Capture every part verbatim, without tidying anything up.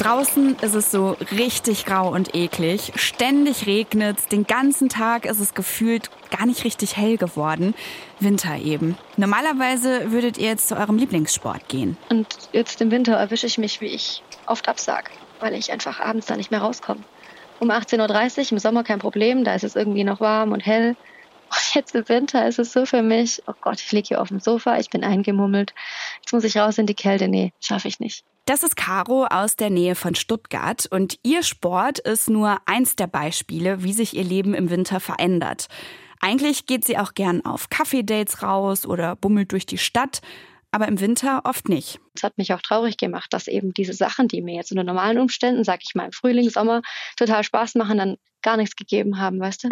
Draußen ist es so richtig grau und eklig. Ständig regnet's. Den ganzen Tag ist es gefühlt gar nicht richtig hell geworden. Winter eben. Normalerweise würdet ihr jetzt zu eurem Lieblingssport gehen. Und jetzt im Winter erwische ich mich, wie ich oft absag, weil ich einfach abends da nicht mehr rauskomme. Um achtzehn Uhr dreißig, im Sommer kein Problem, da ist es irgendwie noch warm und hell. Und jetzt im Winter ist es so für mich, oh Gott, ich liege hier auf dem Sofa, ich bin eingemummelt. Jetzt muss ich raus in die Kälte. Nee, schaffe ich nicht. Das ist Caro aus der Nähe von Stuttgart und ihr Sport ist nur eins der Beispiele, wie sich ihr Leben im Winter verändert. Eigentlich geht sie auch gern auf Kaffeedates raus oder bummelt durch die Stadt, aber im Winter oft nicht. Es hat mich auch traurig gemacht, dass eben diese Sachen, die mir jetzt unter normalen Umständen, sag ich mal im Frühling, Sommer, total Spaß machen, dann gar nichts gegeben haben, weißt du?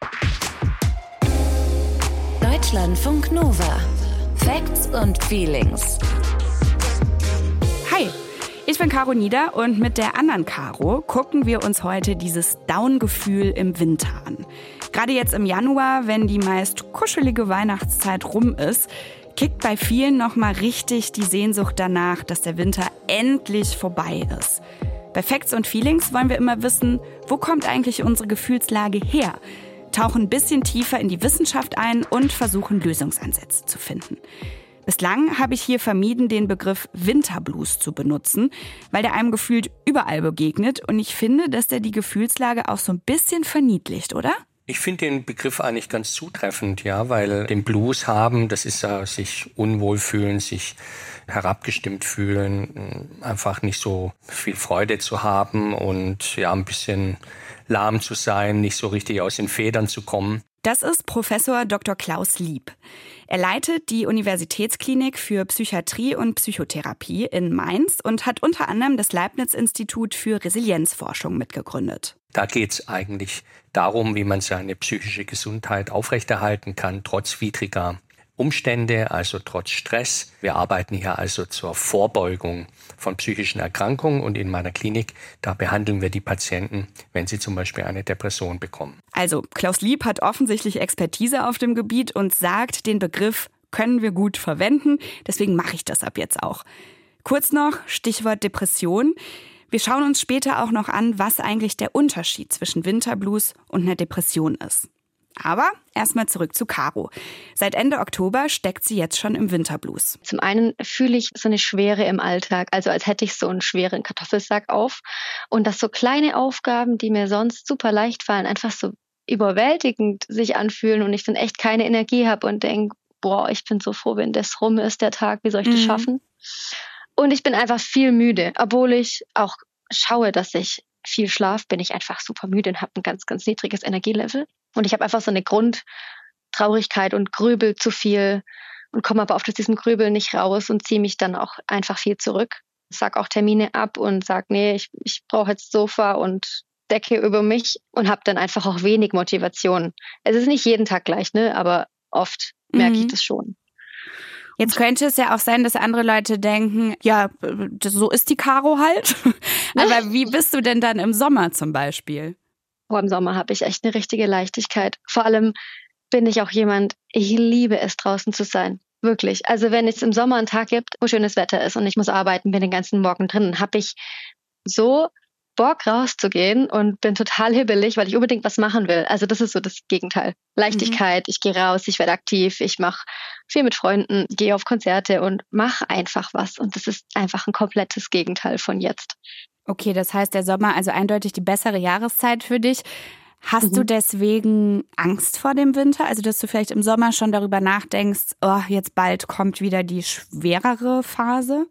Deutschlandfunk Nova. Facts und Feelings. Hi, ich bin Caro Nieder und mit der anderen Caro gucken wir uns heute dieses Down-Gefühl im Winter an. Gerade jetzt im Januar, wenn die meist kuschelige Weihnachtszeit rum ist, kickt bei vielen nochmal richtig die Sehnsucht danach, dass der Winter endlich vorbei ist. Bei Facts und Feelings wollen wir immer wissen, wo kommt eigentlich unsere Gefühlslage her? Tauchen ein bisschen tiefer in die Wissenschaft ein und versuchen Lösungsansätze zu finden. Bislang habe ich hier vermieden, den Begriff Winterblues zu benutzen, weil der einem gefühlt überall begegnet und ich finde, dass der die Gefühlslage auch so ein bisschen verniedlicht, oder? Ich finde den Begriff eigentlich ganz zutreffend, ja, weil den Blues haben, das ist ja sich unwohl fühlen, sich herabgestimmt fühlen, einfach nicht so viel Freude zu haben und ja, ein bisschen lahm zu sein, nicht so richtig aus den Federn zu kommen. Das ist Professor Doktor Klaus Lieb. Er leitet die Universitätsklinik für Psychiatrie und Psychotherapie in Mainz und hat unter anderem das Leibniz-Institut für Resilienzforschung mitgegründet. Da geht es eigentlich darum, wie man seine psychische Gesundheit aufrechterhalten kann, trotz widriger Umstände, also trotz Stress. Wir arbeiten hier also zur Vorbeugung von psychischen Erkrankungen und in meiner Klinik, da behandeln wir die Patienten, wenn sie zum Beispiel eine Depression bekommen. Also Klaus Lieb hat offensichtlich Expertise auf dem Gebiet und sagt, den Begriff können wir gut verwenden, deswegen mache ich das ab jetzt auch. Kurz noch, Stichwort Depression. Wir schauen uns später auch noch an, was eigentlich der Unterschied zwischen Winterblues und einer Depression ist. Aber erstmal zurück zu Caro. Seit Ende Oktober steckt sie jetzt schon im Winterblues. Zum einen fühle ich so eine Schwere im Alltag, also als hätte ich so einen schweren Kartoffelsack auf. Und dass so kleine Aufgaben, die mir sonst super leicht fallen, einfach so überwältigend sich anfühlen und ich dann echt keine Energie habe und denke, boah, ich bin so froh, wenn das rum ist, der Tag, wie soll ich das Mhm. schaffen? Und ich bin einfach viel müde, obwohl ich auch schaue, dass ich viel schlafe, bin ich einfach super müde und habe ein ganz, ganz niedriges Energielevel. Und ich habe einfach so eine Grundtraurigkeit und grübel zu viel und komme aber oft aus diesem Grübeln nicht raus und ziehe mich dann auch einfach viel zurück. Sag auch Termine ab und sag, nee, ich, ich brauche jetzt Sofa und Decke über mich und habe dann einfach auch wenig Motivation. Es ist nicht jeden Tag gleich, ne, aber oft merke Mhm. ich das schon. Jetzt könnte es ja auch sein, dass andere Leute denken, ja, das- so ist die Caro halt. Aber wie bist du denn dann im Sommer zum Beispiel? Vor im Sommer habe ich echt eine richtige Leichtigkeit. Vor allem bin ich auch jemand, ich liebe es, draußen zu sein. Wirklich. Also wenn es im Sommer einen Tag gibt, wo schönes Wetter ist und ich muss arbeiten, bin den ganzen Morgen drin, habe ich so Bock rauszugehen und bin total hibbelig, weil ich unbedingt was machen will. Also das ist so das Gegenteil. Leichtigkeit, ich gehe raus, ich werde aktiv, ich mache viel mit Freunden, gehe auf Konzerte und mache einfach was. Und das ist einfach ein komplettes Gegenteil von jetzt. Okay, das heißt, der Sommer, also eindeutig die bessere Jahreszeit für dich. Hast Mhm. du deswegen Angst vor dem Winter? Also, dass du vielleicht im Sommer schon darüber nachdenkst, oh, jetzt bald kommt wieder die schwerere Phase?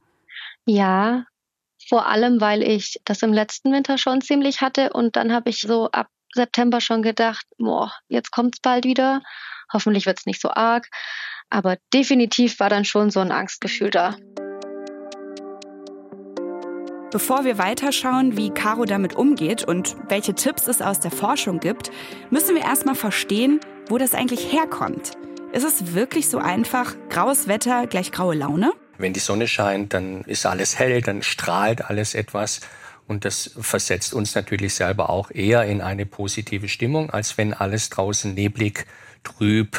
Ja, vor allem, weil ich das im letzten Winter schon ziemlich hatte und dann habe ich so ab September schon gedacht, boah, jetzt kommt's bald wieder. Hoffentlich wird's nicht so arg. Aber definitiv war dann schon so ein Angstgefühl da. Bevor wir weiterschauen, wie Caro damit umgeht und welche Tipps es aus der Forschung gibt, müssen wir erstmal verstehen, wo das eigentlich herkommt. Ist es wirklich so einfach, graues Wetter gleich graue Laune? Wenn die Sonne scheint, dann ist alles hell, dann strahlt alles etwas und das versetzt uns natürlich selber auch eher in eine positive Stimmung, als wenn alles draußen neblig, trüb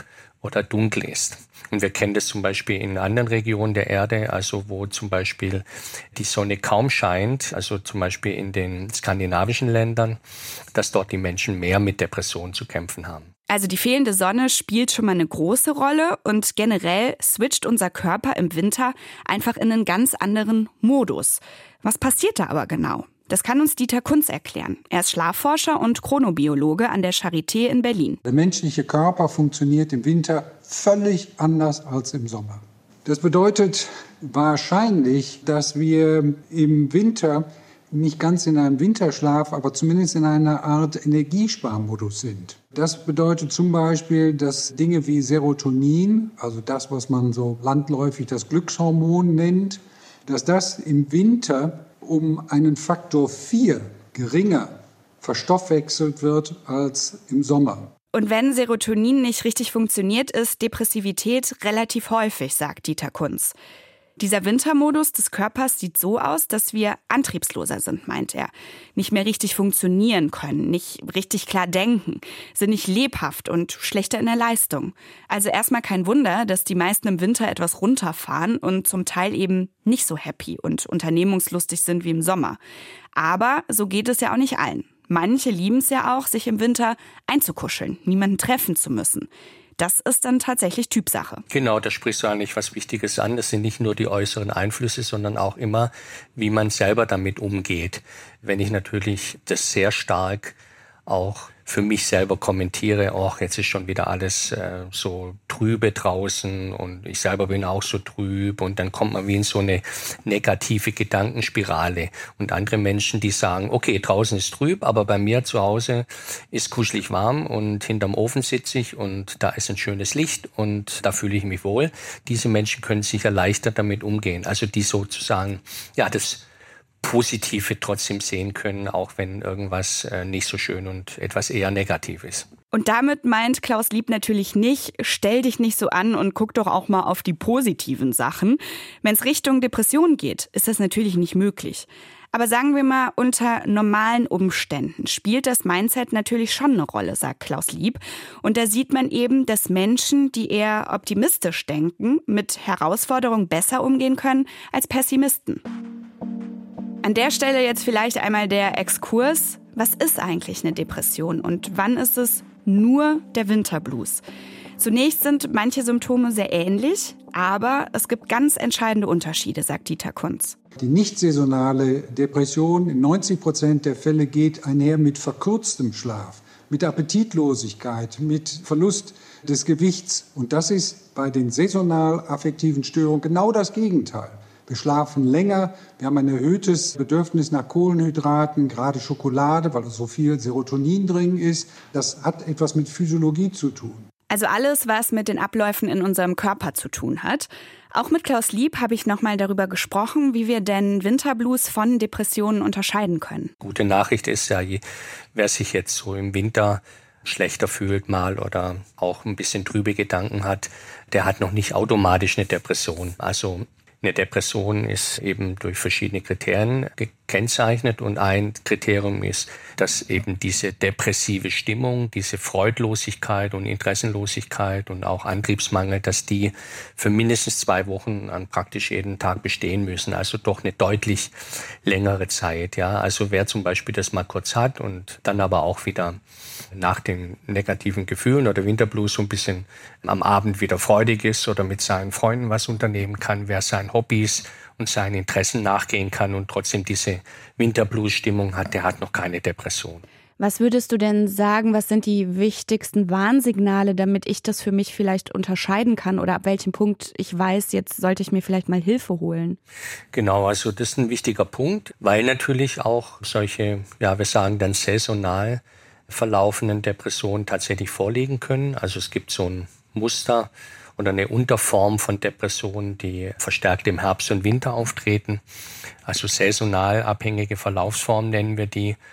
oder dunkel ist. Und wir kennen das zum Beispiel in anderen Regionen der Erde, also wo zum Beispiel die Sonne kaum scheint, also zum Beispiel in den skandinavischen Ländern, dass dort die Menschen mehr mit Depressionen zu kämpfen haben. Also die fehlende Sonne spielt schon mal eine große Rolle und generell switcht unser Körper im Winter einfach in einen ganz anderen Modus. Was passiert da aber genau? Das kann uns Dieter Kunz erklären. Er ist Schlafforscher und Chronobiologe an der Charité in Berlin. Der menschliche Körper funktioniert im Winter völlig anders als im Sommer. Das bedeutet wahrscheinlich, dass wir im Winter nicht ganz in einem Winterschlaf, aber zumindest in einer Art Energiesparmodus sind. Das bedeutet zum Beispiel, dass Dinge wie Serotonin, also das, was man so landläufig das Glückshormon nennt, dass das im Winter um einen Faktor vier geringer verstoffwechselt wird als im Sommer. Und wenn Serotonin nicht richtig funktioniert, ist Depressivität relativ häufig, sagt Dieter Kunz. Dieser Wintermodus des Körpers sieht so aus, dass wir antriebsloser sind, meint er. Nicht mehr richtig funktionieren können, nicht richtig klar denken, sind nicht lebhaft und schlechter in der Leistung. Also erstmal kein Wunder, dass die meisten im Winter etwas runterfahren und zum Teil eben nicht so happy und unternehmungslustig sind wie im Sommer. Aber so geht es ja auch nicht allen. Manche lieben es ja auch, sich im Winter einzukuscheln, niemanden treffen zu müssen. Das ist dann tatsächlich Typsache. Genau, da sprichst du eigentlich was Wichtiges an. Das sind nicht nur die äußeren Einflüsse, sondern auch immer, wie man selber damit umgeht. Wenn ich natürlich das sehr stark auch für mich selber kommentiere, ach, jetzt ist schon wieder alles äh, so trübe draußen und ich selber bin auch so trüb und dann kommt man wie in so eine negative Gedankenspirale. Und andere Menschen, die sagen, okay, draußen ist trüb, aber bei mir zu Hause ist kuschelig warm und hinterm Ofen sitze ich und da ist ein schönes Licht und da fühle ich mich wohl. Diese Menschen können sicher leichter damit umgehen. Also die sozusagen, ja, das Positive trotzdem sehen können, auch wenn irgendwas äh, nicht so schön und etwas eher negativ ist. Und damit meint Klaus Lieb natürlich nicht, stell dich nicht so an und guck doch auch mal auf die positiven Sachen. Wenn es Richtung Depression geht, ist das natürlich nicht möglich. Aber sagen wir mal, unter normalen Umständen spielt das Mindset natürlich schon eine Rolle, sagt Klaus Lieb. Und da sieht man eben, dass Menschen, die eher optimistisch denken, mit Herausforderungen besser umgehen können als Pessimisten. An der Stelle jetzt vielleicht einmal der Exkurs. Was ist eigentlich eine Depression und wann ist es nur der Winterblues? Zunächst sind manche Symptome sehr ähnlich, aber es gibt ganz entscheidende Unterschiede, sagt Dieter Kunz. Die nicht saisonale Depression in neunzig Prozent der Fälle geht einher mit verkürztem Schlaf, mit Appetitlosigkeit, mit Verlust des Gewichts. Und das ist bei den saisonal affektiven Störungen genau das Gegenteil. Wir schlafen länger, wir haben ein erhöhtes Bedürfnis nach Kohlenhydraten, gerade Schokolade, weil so viel Serotonin drin ist. Das hat etwas mit Physiologie zu tun. Also alles, was mit den Abläufen in unserem Körper zu tun hat. Auch mit Klaus Lieb habe ich nochmal darüber gesprochen, wie wir denn Winterblues von Depressionen unterscheiden können. Gute Nachricht ist ja, wer sich jetzt so im Winter schlechter fühlt mal oder auch ein bisschen trübe Gedanken hat, der hat noch nicht automatisch eine Depression. Also eine Depression ist eben durch verschiedene Kriterien gekennzeichnet und ein Kriterium ist, dass eben diese depressive Stimmung, diese Freudlosigkeit und Interessenlosigkeit und auch Antriebsmangel, dass die für mindestens zwei Wochen an praktisch jeden Tag bestehen müssen. Also doch eine deutlich längere Zeit. Ja, also wer zum Beispiel das mal kurz hat und dann aber auch wieder nach den negativen Gefühlen oder Winterblues so ein bisschen am Abend wieder freudig ist oder mit seinen Freunden was unternehmen kann, wer seinen Hobbys und seinen Interessen nachgehen kann und trotzdem diese Winterblues-Stimmung hat, der hat noch keine Depression. Was würdest du denn sagen, was sind die wichtigsten Warnsignale, damit ich das für mich vielleicht unterscheiden kann oder ab welchem Punkt ich weiß, jetzt sollte ich mir vielleicht mal Hilfe holen? Genau, also das ist ein wichtiger Punkt, weil natürlich auch solche, ja wir sagen dann saisonal verlaufenden Depressionen tatsächlich vorliegen können. Also es gibt so ein Muster oder eine Unterform von Depressionen, die verstärkt im Herbst und Winter auftreten. Also saisonal abhängige Verlaufsformen nennen wir die.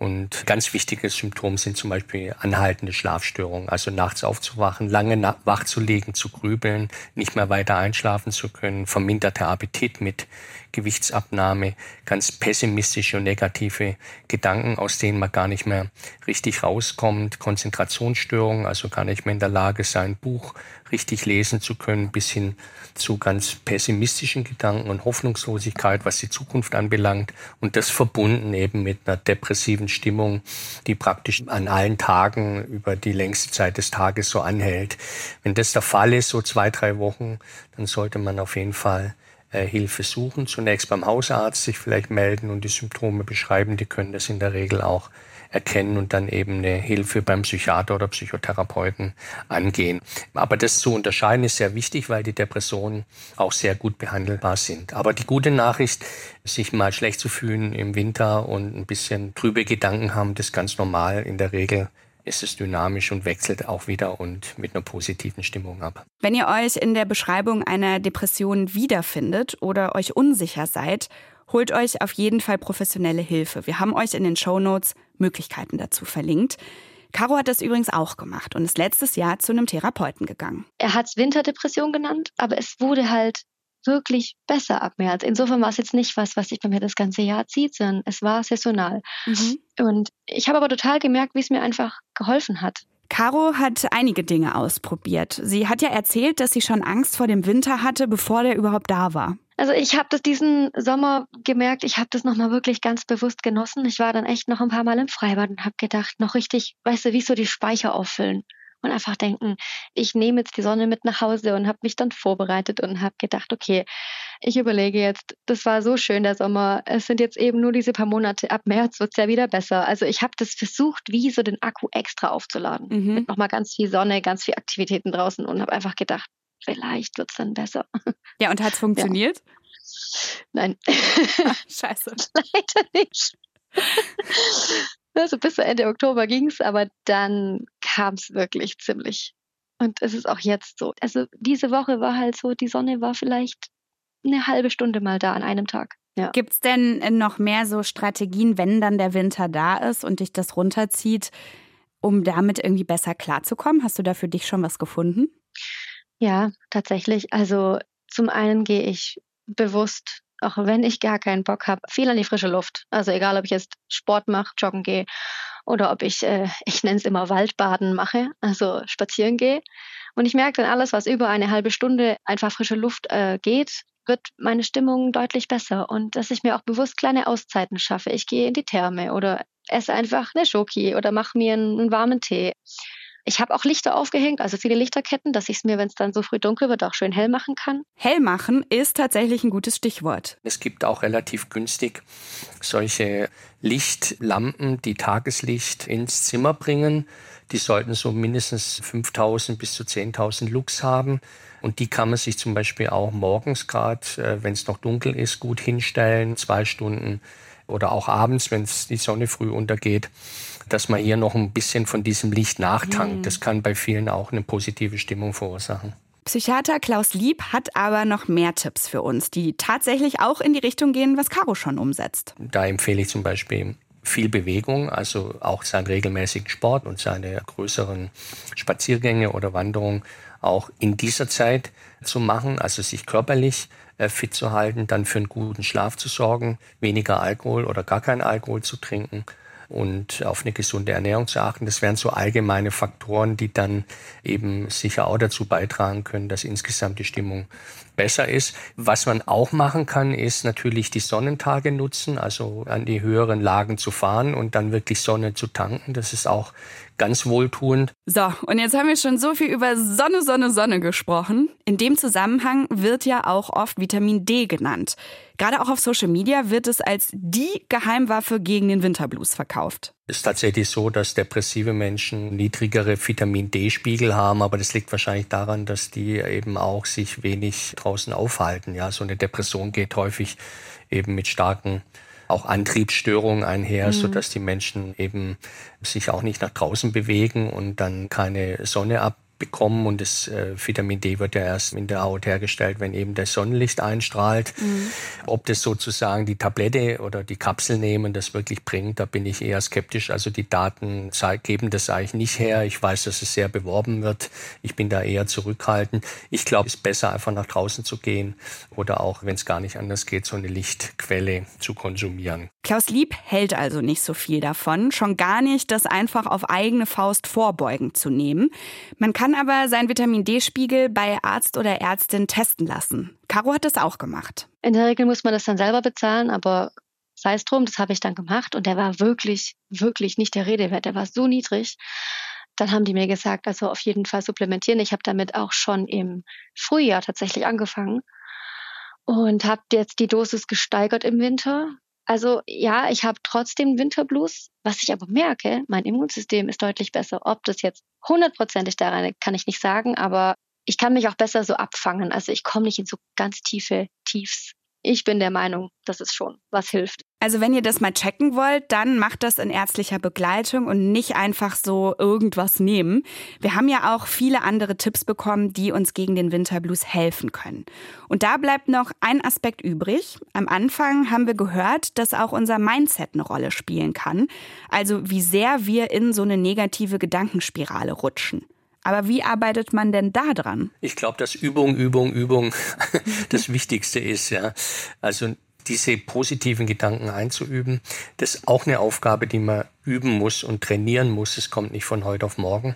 Und ganz wichtige Symptome sind zum Beispiel anhaltende Schlafstörungen, also nachts aufzuwachen, lange na- wach zu liegen, zu grübeln, nicht mehr weiter einschlafen zu können, verminderter Appetit mit Gewichtsabnahme, ganz pessimistische und negative Gedanken, aus denen man gar nicht mehr richtig rauskommt, Konzentrationsstörungen, also gar nicht mehr in der Lage sein, Buch richtig lesen zu können, bis hin zu ganz pessimistischen Gedanken und Hoffnungslosigkeit, was die Zukunft anbelangt. Und das verbunden eben mit einer depressiven Stimmung, die praktisch an allen Tagen über die längste Zeit des Tages so anhält. Wenn das der Fall ist, so zwei, drei Wochen, dann sollte man auf jeden Fall äh, Hilfe suchen. Zunächst beim Hausarzt sich vielleicht melden und die Symptome beschreiben. Die können das in der Regel auch erkennen und dann eben eine Hilfe beim Psychiater oder Psychotherapeuten angehen. Aber das zu unterscheiden ist sehr wichtig, weil die Depressionen auch sehr gut behandelbar sind. Aber die gute Nachricht, sich mal schlecht zu fühlen im Winter und ein bisschen trübe Gedanken haben, das ist ganz normal. In der Regel ist es dynamisch und wechselt auch wieder und mit einer positiven Stimmung ab. Wenn ihr euch in der Beschreibung einer Depression wiederfindet oder euch unsicher seid, holt euch auf jeden Fall professionelle Hilfe. Wir haben euch in den Shownotes Möglichkeiten dazu verlinkt. Caro hat das übrigens auch gemacht und ist letztes Jahr zu einem Therapeuten gegangen. Er hat es Winterdepression genannt, aber es wurde halt wirklich besser ab März. Insofern war es jetzt nicht was, was sich bei mir das ganze Jahr zieht, sondern es war saisonal. Mhm. Und ich habe aber total gemerkt, wie es mir einfach geholfen hat. Caro hat einige Dinge ausprobiert. Sie hat ja erzählt, dass sie schon Angst vor dem Winter hatte, bevor der überhaupt da war. Also ich habe das diesen Sommer gemerkt, ich habe das nochmal wirklich ganz bewusst genossen. Ich war dann echt noch ein paar Mal im Freibad und habe gedacht, noch richtig, weißt du, wie so die Speicher auffüllen. Und einfach denken, ich nehme jetzt die Sonne mit nach Hause und habe mich dann vorbereitet und habe gedacht, okay, ich überlege jetzt, das war so schön der Sommer, es sind jetzt eben nur diese paar Monate, ab März wird es ja wieder besser. Also ich habe das versucht, wie so den Akku extra aufzuladen. Mhm. Mit nochmal ganz viel Sonne, ganz viel Aktivitäten draußen und habe einfach gedacht, vielleicht wird es dann besser. Ja, und hat es funktioniert? Ja. Nein. Ach, scheiße. Leider nicht. Also bis Ende Oktober ging es, aber dann kam es wirklich ziemlich. Und es ist auch jetzt so. Also diese Woche war halt so, die Sonne war vielleicht eine halbe Stunde mal da an einem Tag. Ja. Gibt es denn noch mehr so Strategien, wenn dann der Winter da ist und dich das runterzieht, um damit irgendwie besser klarzukommen? Hast du da für dich schon was gefunden? Ja, tatsächlich. Also zum einen gehe ich bewusst, auch wenn ich gar keinen Bock habe, viel an die frische Luft. Also egal, ob ich jetzt Sport mache, joggen gehe oder ob ich, äh, ich nenne es immer Waldbaden mache, also spazieren gehe. Und ich merke dann, alles, was über eine halbe Stunde einfach frische Luft äh, geht, wird meine Stimmung deutlich besser. Und dass ich mir auch bewusst kleine Auszeiten schaffe. Ich gehe in die Therme oder esse einfach eine Schoki oder mache mir einen, einen warmen Tee. Ich habe auch Lichter aufgehängt, also viele Lichterketten, dass ich es mir, wenn es dann so früh dunkel wird, auch schön hell machen kann. Hell machen ist tatsächlich ein gutes Stichwort. Es gibt auch relativ günstig solche Lichtlampen, die Tageslicht ins Zimmer bringen. Die sollten so mindestens fünftausend bis zu zehntausend Lux haben. Und die kann man sich zum Beispiel auch morgens, gerade wenn es noch dunkel ist, gut hinstellen, zwei Stunden. Oder auch abends, wenn die Sonne früh untergeht, dass man hier noch ein bisschen von diesem Licht nachtankt. Mhm. Das kann bei vielen auch eine positive Stimmung verursachen. Psychiater Klaus Lieb hat aber noch mehr Tipps für uns, die tatsächlich auch in die Richtung gehen, was Caro schon umsetzt. Da empfehle ich zum Beispiel viel Bewegung, also auch seinen regelmäßigen Sport und seine größeren Spaziergänge oder Wanderungen auch in dieser Zeit zu machen, also sich körperlich äh, fit zu halten, dann für einen guten Schlaf zu sorgen, weniger Alkohol oder gar keinen Alkohol zu trinken und auf eine gesunde Ernährung zu achten. Das wären so allgemeine Faktoren, die dann eben sicher auch dazu beitragen können, dass insgesamt die Stimmung besser ist. Was man auch machen kann, ist natürlich die Sonnentage nutzen, also an die höheren Lagen zu fahren und dann wirklich Sonne zu tanken. Das ist auch ganz wohltuend. So, und jetzt haben wir schon so viel über Sonne, Sonne, Sonne gesprochen. In dem Zusammenhang wird ja auch oft Vitamin D genannt. Gerade auch auf Social Media wird es als die Geheimwaffe gegen den Winterblues verkauft. Es ist tatsächlich so, dass depressive Menschen niedrigere Vitamin D-Spiegel haben, aber das liegt wahrscheinlich daran, dass die eben auch sich wenig draußen aufhalten. Ja, so eine Depression geht häufig eben mit starken auch Antriebsstörungen einher, mhm. sodass die Menschen eben sich auch nicht nach draußen bewegen und dann keine Sonne ab bekommen und das äh, Vitamin D wird ja erst in der Haut hergestellt, wenn eben das Sonnenlicht einstrahlt. Mhm. Ob das sozusagen die Tablette oder die Kapsel nehmen, das wirklich bringt, da bin ich eher skeptisch. Also die Daten geben das eigentlich nicht her. Ich weiß, dass es sehr beworben wird. Ich bin da eher zurückhaltend. Ich glaube, es ist besser, einfach nach draußen zu gehen oder auch, wenn es gar nicht anders geht, so eine Lichtquelle zu konsumieren. Klaus Lieb hält also nicht so viel davon, schon gar nicht, das einfach auf eigene Faust vorbeugend zu nehmen. Man kann aber seinen Vitamin-D-Spiegel bei Arzt oder Ärztin testen lassen. Caro hat das auch gemacht. In der Regel muss man das dann selber bezahlen, aber sei es drum, das habe ich dann gemacht und der war wirklich, wirklich nicht der Rede wert. Der war so niedrig. Dann haben die mir gesagt, also auf jeden Fall supplementieren. Ich habe damit auch schon im Frühjahr tatsächlich angefangen und habe jetzt die Dosis gesteigert im Winter. Also ja, ich habe trotzdem Winterblues. Was ich aber merke, mein Immunsystem ist deutlich besser. Ob das jetzt hundertprozentig daran liegt, kann ich nicht sagen, aber ich kann mich auch besser so abfangen. Also ich komme nicht in so ganz tiefe Tiefs. Ich bin der Meinung, dass es schon was hilft. Also wenn ihr das mal checken wollt, dann macht das in ärztlicher Begleitung und nicht einfach so irgendwas nehmen. Wir haben ja auch viele andere Tipps bekommen, die uns gegen den Winterblues helfen können. Und da bleibt noch ein Aspekt übrig. Am Anfang haben wir gehört, dass auch unser Mindset eine Rolle spielen kann. Also wie sehr wir in so eine negative Gedankenspirale rutschen. Aber wie arbeitet man denn da dran? Ich glaube, dass Übung, Übung, Übung das Wichtigste ist. Ja. Also diese positiven Gedanken einzuüben, das ist auch eine Aufgabe, die man üben muss und trainieren muss. Es kommt nicht von heute auf morgen.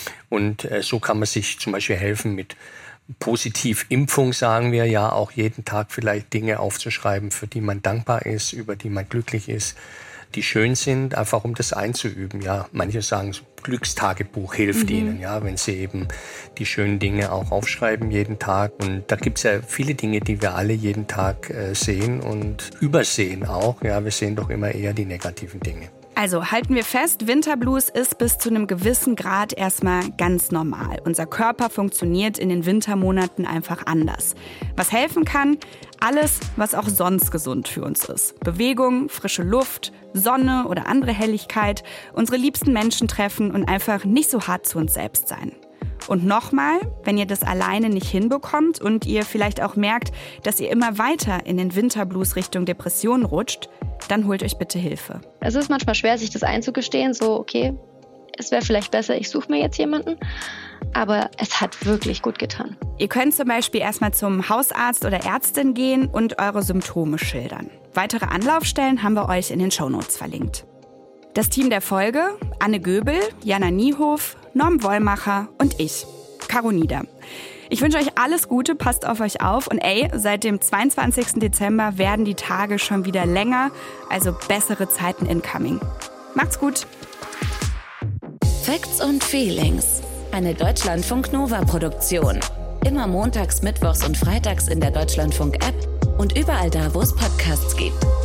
Und äh, so kann man sich zum Beispiel helfen mit Positivimpfung, sagen wir ja, auch jeden Tag vielleicht Dinge aufzuschreiben, für die man dankbar ist, über die man glücklich ist, die schön sind, einfach um das einzuüben. Ja, manche sagen, so Glückstagebuch hilft mhm. ihnen, ja, wenn sie eben die schönen Dinge auch aufschreiben jeden Tag. Und da gibt es ja viele Dinge, die wir alle jeden Tag äh, sehen und übersehen auch. Ja, wir sehen doch immer eher die negativen Dinge. Also halten wir fest, Winterblues ist bis zu einem gewissen Grad erstmal ganz normal. Unser Körper funktioniert in den Wintermonaten einfach anders. Was helfen kann? Alles, was auch sonst gesund für uns ist. Bewegung, frische Luft, Sonne oder andere Helligkeit, unsere liebsten Menschen treffen und einfach nicht so hart zu uns selbst sein. Und nochmal, wenn ihr das alleine nicht hinbekommt und ihr vielleicht auch merkt, dass ihr immer weiter in den Winterblues Richtung Depression rutscht, dann holt euch bitte Hilfe. Es ist manchmal schwer, sich das einzugestehen, so okay, es wäre vielleicht besser, ich suche mir jetzt jemanden. Aber es hat wirklich gut getan. Ihr könnt zum Beispiel erstmal zum Hausarzt oder Ärztin gehen und eure Symptome schildern. Weitere Anlaufstellen haben wir euch in den Shownotes verlinkt. Das Team der Folge: Anne Göbel, Jana Niehof, Norm Wollmacher und ich, Caro Nieder. Ich wünsche euch alles Gute, passt auf euch auf und ey, seit dem zweiundzwanzigsten Dezember werden die Tage schon wieder länger, also bessere Zeiten incoming. Macht's gut! Facts und Feelings. Eine Deutschlandfunk-Nova-Produktion. Immer montags, mittwochs und freitags in der Deutschlandfunk-App und überall da, wo es Podcasts gibt.